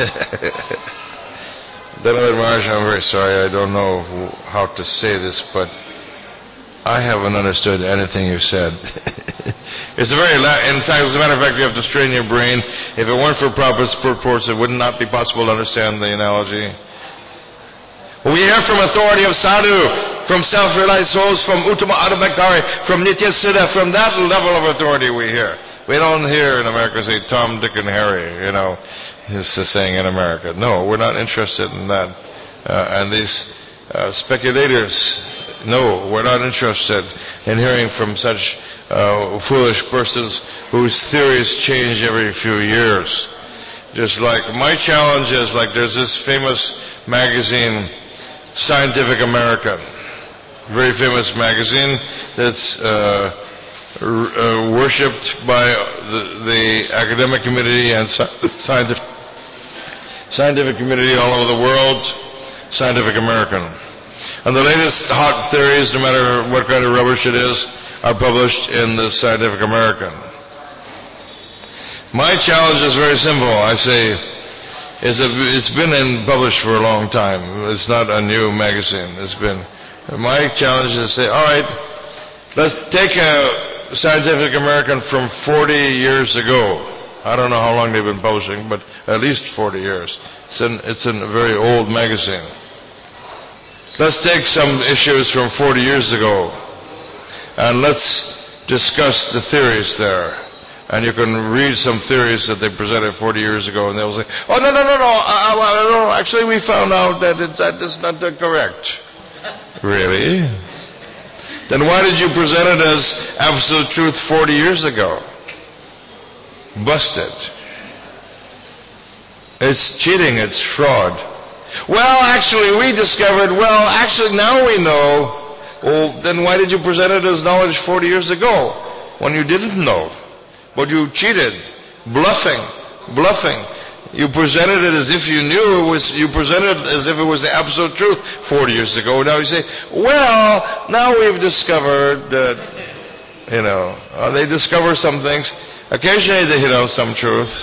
Dhanavad Maharaj, I'm very sorry. I don't know how to say this, but I haven't understood anything you said. It's a very, la- in fact, as a matter of fact, you have to strain your brain. If it weren't for Prabhupada's purports, it would not be possible to understand the analogy. We hear from authority of sadhu, from self-realized souls, from Uttama Adhamakari, from Nitya Siddha, from that level of authority we hear. We don't hear in America say Tom, Dick, and Harry, you know, is the saying in America. No, we're not interested in that. Uh, and these uh, speculators, no, we're not interested in hearing from such uh, foolish persons whose theories change every few years. Just like my challenge is, like there's this famous magazine, Scientific American, very famous magazine that's uh, r- uh, worshipped by the, the academic community and scientific, scientific community all over the world. Scientific American. And the latest hot theories, no matter what kind of rubbish it is, are published in the Scientific American. My challenge is very simple. I say, It's, a, it's been in, published for a long time. It's not a new magazine. It's been. My challenge is to say, all right, let's take a Scientific American from forty years ago. I don't know how long they've been publishing, but at least forty years. It's, in, it's in a very old magazine. Let's take some issues from forty years ago, and let's discuss the theories there. And you can read some theories that they presented forty years ago, and they'll say, oh, no, no, no, no, uh, uh, no, actually we found out that it, that is not uh, correct. Really? Then why did you present it as absolute truth forty years ago? Busted. It's cheating, it's fraud. Well, actually we discovered, well, actually now we know. Well, then why did you present it as knowledge forty years ago when you didn't know? But you cheated, bluffing, bluffing. You presented it as if you knew it was, you presented it as if it was the absolute truth forty years ago. Now you say, well, now we've discovered that, you know, uh, they discover some things. Occasionally they hit on some truth.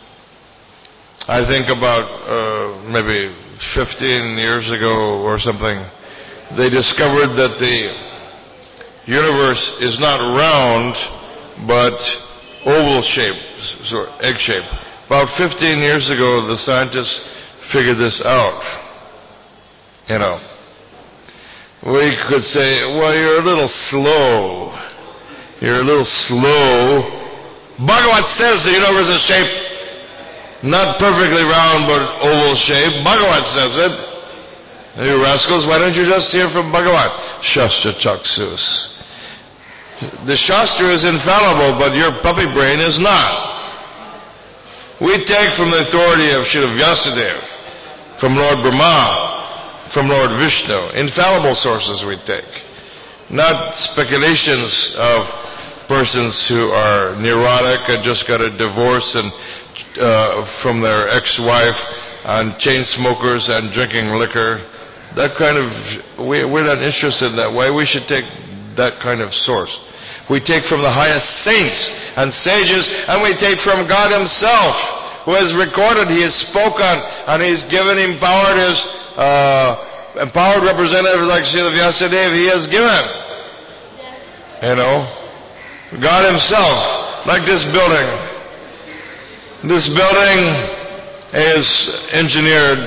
I think about uh, maybe fifteen years ago or something, they discovered that the universe is not round, but oval shape, sort of egg shape. About fifteen years ago, the scientists figured this out. You know, we could say, well, you're a little slow. You're a little slow. Bhagavat says the universe is shaped not perfectly round, but oval shape. Bhagavat says it. You rascals, why don't you just hear from Bhagavat? Shastra Chaksus. The Shastra is infallible, but your puppy brain is not. We take from the authority of Srila Vyasadeva, from Lord Brahma, from Lord Vishnu. Infallible sources we take. Not speculations of persons who are neurotic and just got a divorce and uh, from their ex-wife, and chain smokers and drinking liquor. That kind of, we, we're not interested in that way. We should take that kind of source. We take from the highest saints and sages, and we take from God Himself, who has recorded, He has spoken, and He's given empowered His uh, empowered representatives like Srila Vyasadeva. He has given, you know, God Himself, like this building. This building is engineered,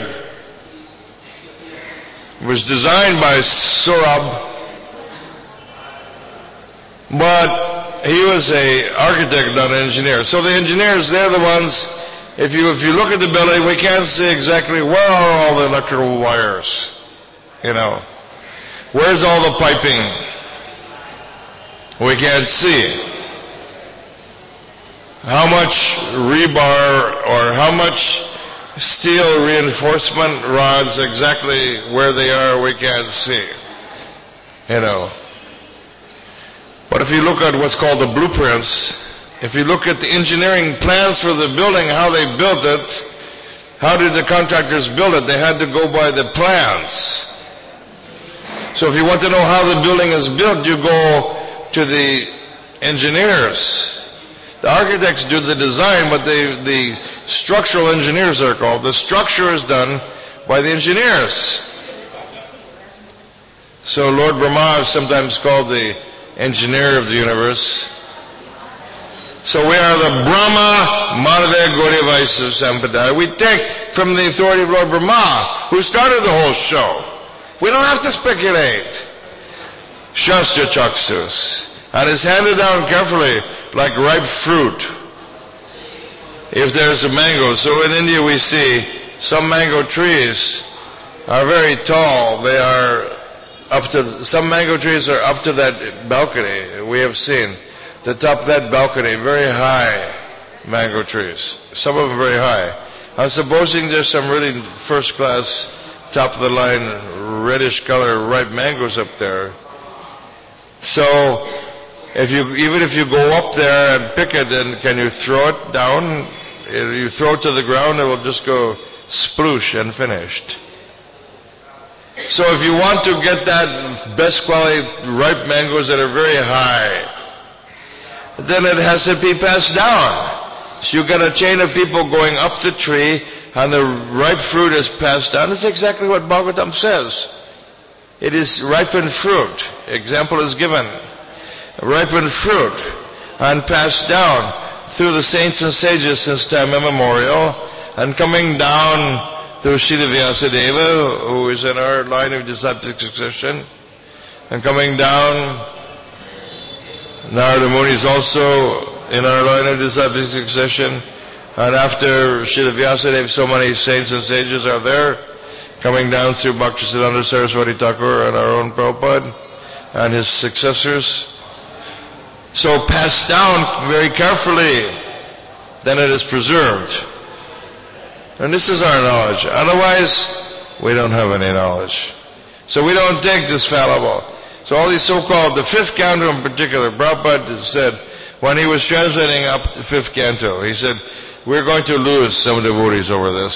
was designed by Saurabh. But he was a architect, not an engineer. So the engineers, they're the ones, if you, if you look at the building, we can't see exactly where are all the electrical wires, you know. Where's all the piping? We can't see. How much rebar or how much steel reinforcement rods, exactly where they are, we can't see. You know. But if you look at what's called the blueprints, if you look at the engineering plans for the building, how they built it, how did the contractors build it? They had to go by the plans. So if you want to know how the building is built, you go to the engineers. The architects do the design, but they, the structural engineers are called. The structure is done by the engineers. So Lord Brahma is sometimes called the engineer of the universe. So we are the Brahma Madhave Gaudiya Vaisya Sampradaya. We take from the authority of Lord Brahma, who started the whole show. We don't have to speculate. Shastra Chaksus. And it's handed down carefully like ripe fruit. If there's a mango. So in India we see some mango trees are very tall. They are up to, some mango trees are up to that balcony. We have seen the top of that balcony, very high mango trees. Some of them very high. I'm supposing there's some really first class, top of the line, reddish color ripe mangoes up there. So if you, even if you go up there and pick it, and can you throw it down? If you throw it to the ground, it will just go sploosh and finished. So if you want to get that best quality ripe mangoes that are very high, then it has to be passed down. So you got a chain of people going up the tree, and the ripe fruit is passed down. That's exactly what Bhagavatam says. It is ripened fruit. Example is given. Ripened fruit and passed down through the saints and sages since time immemorial, and coming down through Srila Vyasadeva, who is in our line of disciplic succession, and coming down Narada Muni is also in our line of disciplic succession, and after Srila Vyasadeva, so many saints and sages are there, coming down through Bhaktisiddhanta Saraswati Thakur and our own Prabhupada and his successors. So passed down very carefully, then it is preserved. And this is our knowledge. Otherwise, we don't have any knowledge. So we don't take this fallible. So all these so-called, the fifth canto in particular, Prabhupada said, when he was translating up the fifth canto, he said, we're going to lose some devotees over this.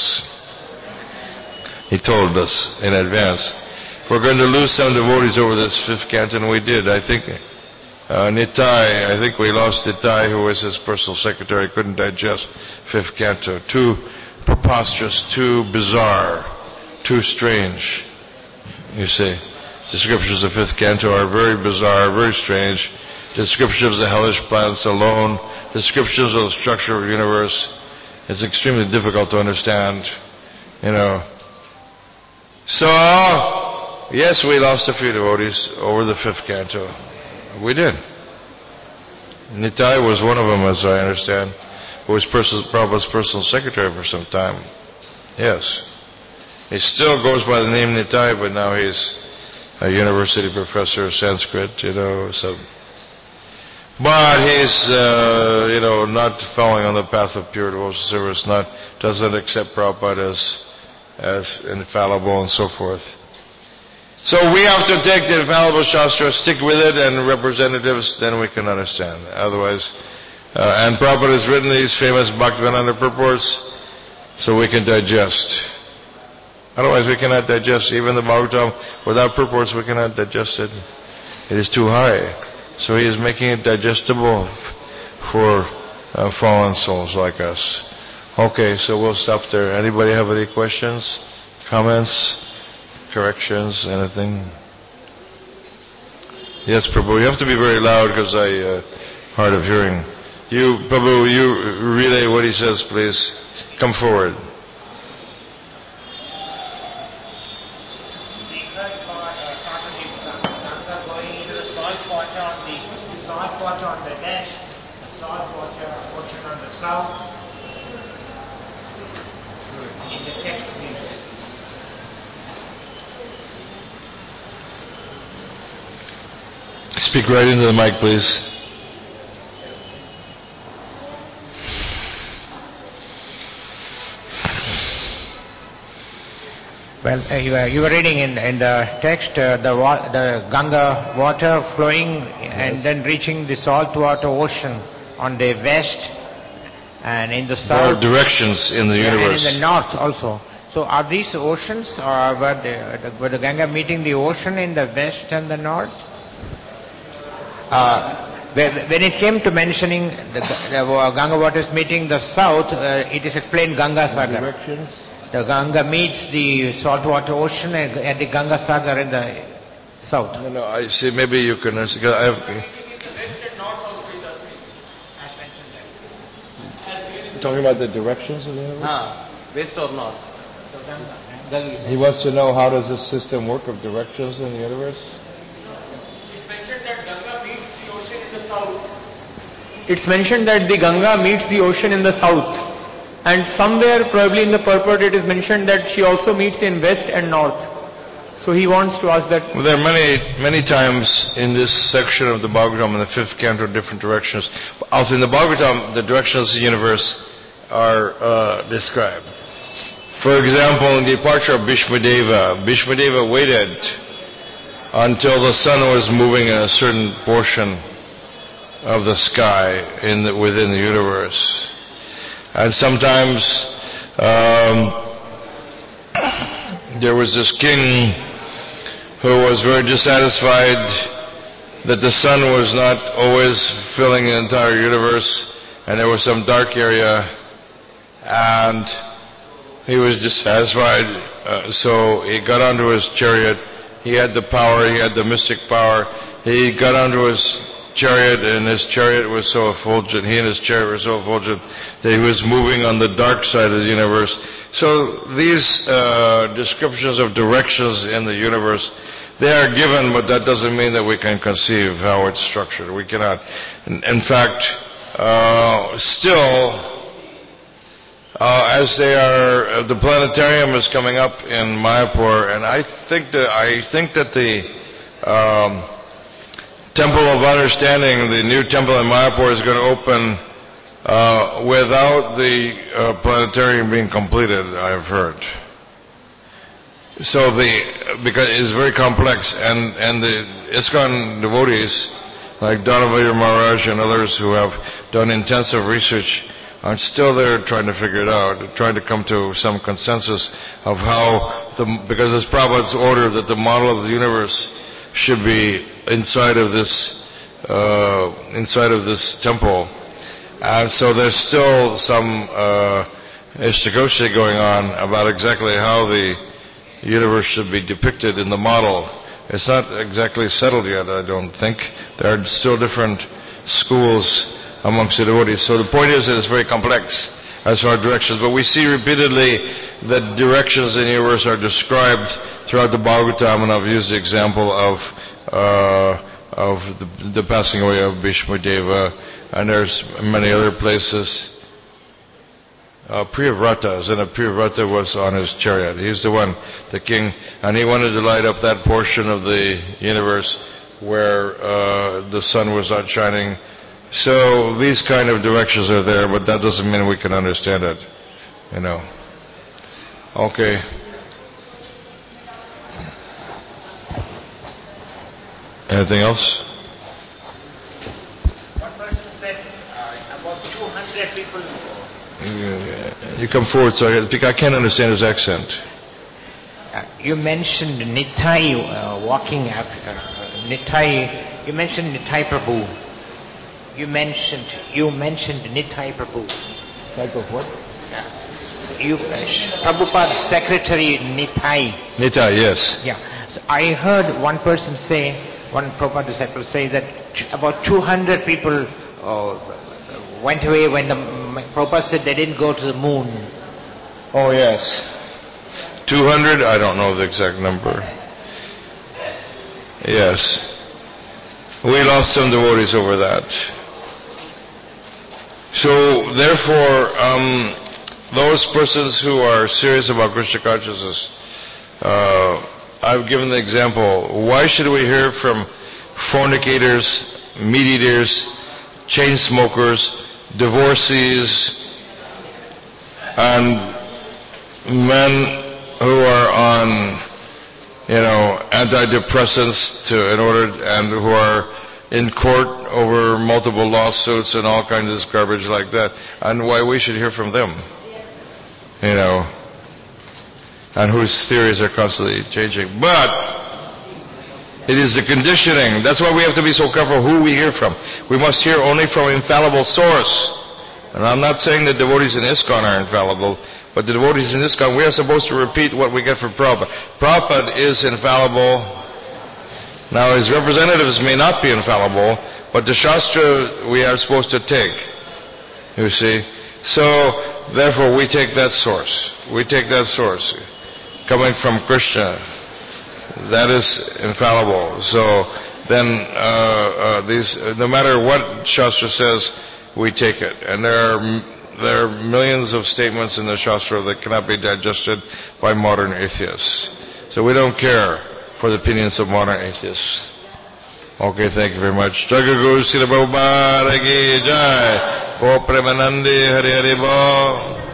He told us in advance, we're going to lose some devotees over this fifth canto, and we did. I think uh, Nitai, I think we lost Nitai, who was his personal secretary, couldn't digest fifth canto. Too preposterous, too bizarre, too strange, you see. Descriptions of fifth canto are very bizarre, very strange. Descriptions of the hellish planets alone, descriptions of the structure of the universe, it's extremely difficult to understand, you know. So, yes, we lost a few devotees over the fifth canto. We did. Nitai was one of them, as I understand, who was personal, Prabhupada's personal secretary for some time. Yes. He still goes by the name Nitai, but now he's a university professor of Sanskrit, you know, so. But he's, uh, you know, not following on the path of pure devotional service, not, doesn't accept Prabhupada as, as infallible and so forth. So we have to take the infallible Shastra, stick with it, and representatives, then we can understand. Otherwise, uh, and Prabhupada has written these famous Bhaktivedanta purports, so we can digest. Otherwise we cannot digest even the Bhagavatam. Without purports we cannot digest it. It is too high. So he is making it digestible for uh, fallen souls like us. Okay, so we'll stop there. Anybody have any questions, comments, corrections, anything? Yes, Prabhu. You have to be very loud because I uh, hard of hearing. You, Prabhu, you relay what he says, please. Come forward. Going into the salt water on the salt water on the dead Speak right into the mic, please. Well, uh, you, were, you were reading in, in the text uh, the, wa the Ganga water flowing and then reaching the saltwater ocean on the west and in the south. There are directions in the universe. And in the north also. So are these oceans, or were the, were the Ganga meeting the ocean in the west and the north? Uh, when it came to mentioning the, the Ganga waters meeting the south, uh, it is explained Ganga Sagar. Directions? The Ganga meets the saltwater ocean and, and the Ganga Sagar in the south. No, no, I see. Maybe you can. I have, talking about the directions of the universe? Ah, west or north? He wants to know how does this system work of directions in the universe? It's mentioned that Ganga meets the ocean in the south. It's mentioned that the Ganga meets the ocean in the south. And somewhere, probably in the purport, it is mentioned that she also meets in west and north. So he wants to ask that. Well, there are many, many times in this section of the Bhagavatam, in the fifth canto, different directions. Also in the Bhagavatam, the directions of the universe are uh, described. For example, in the departure of Bhishmadeva, Bhishmadeva waited until the sun was moving in a certain portion of the sky in the, within the universe. And sometimes um, there was this king who was very dissatisfied that the sun was not always filling the entire universe, and there was some dark area, and he was dissatisfied, uh, so he got onto his chariot. He had the power, he had the mystic power. He got onto his chariot, and his chariot was so effulgent, he and his chariot were so effulgent that he was moving on the dark side of the universe. So these uh, descriptions of directions in the universe, they are given, but that doesn't mean that we can conceive how it's structured. We cannot. In, in fact, uh, still, uh, as they are, uh, the planetarium is coming up in Mayapur, and I think that I think that the um, Temple of Understanding, the new temple in Mayapur, is going to open uh, without the uh, planetarium being completed, I've heard. So the, because it's very complex, and, and the ISKCON devotees, like Dhanavir Maharaj and others who have done intensive research, are still there trying to figure it out, trying to come to some consensus of how, the, because it's Prabhupada's order that the model of the universe should be inside of this uh, inside of this temple, and so there's still some uh, ishtagoshi going on about exactly how the universe should be depicted in the model. It's not exactly settled yet, I don't think. There are still different schools amongst the devotees. So the point is that it's very complex as far as directions, but we see repeatedly that directions in the universe are described throughout the Bhagavatam, and I've used the example of uh, of the, the passing away of Bhishmadeva, and there's many other places. Uh, Priyavrata, Zena Priyavrata was on his chariot. He's the one, the king, and he wanted to light up that portion of the universe where uh, the sun was not shining. So these kind of directions are there, but that doesn't mean we can understand it, you know. Okay. Anything else? One person said uh, about two hundred people. You come forward, so I, I can't understand his accent. Uh, you mentioned Nitai uh, walking after uh, Nitai. You mentioned Nitai Prabhu. You mentioned you mentioned Nitai Prabhu. Type of what? Uh, you uh, Prabhupada's secretary Nitai. Nitai, yes. Yeah. So I heard one person say. One Prabhupada disciple say that about two hundred people uh, went away when the Prabhupada said they didn't go to the moon. Oh, yes. two hundred? I don't know the exact number. Yes. We lost some devotees over that. So, therefore, um, those persons who are serious about Krishna consciousness, uh, I've given the example. Why should we hear from fornicators, meat eaters, chain smokers, divorcees, and men who are on, you know, antidepressants to, in order, and who are in court over multiple lawsuits and all kinds of garbage like that, and why we should hear from them, you know, and whose theories are constantly changing. But it is the conditioning. That's why we have to be so careful who we hear from. We must hear only from infallible source. And I'm not saying the devotees in ISKCON are infallible, but the devotees in ISKCON, we are supposed to repeat what we get from Prabhupada. Prabhupada is infallible. Now, his representatives may not be infallible, but the Shastra we are supposed to take. You see? So, therefore, we take that source. We take that source. Coming from Krishna. That is infallible. So, then, uh, uh, these, no matter what Shastra says, we take it. And there are, there are millions of statements in the Shastra that cannot be digested by modern atheists. So we don't care for the opinions of modern atheists. Okay, thank you very much. Jagaguru Srila Prabhupada Ki Jai. Go Premanandi Hari Hari Bo.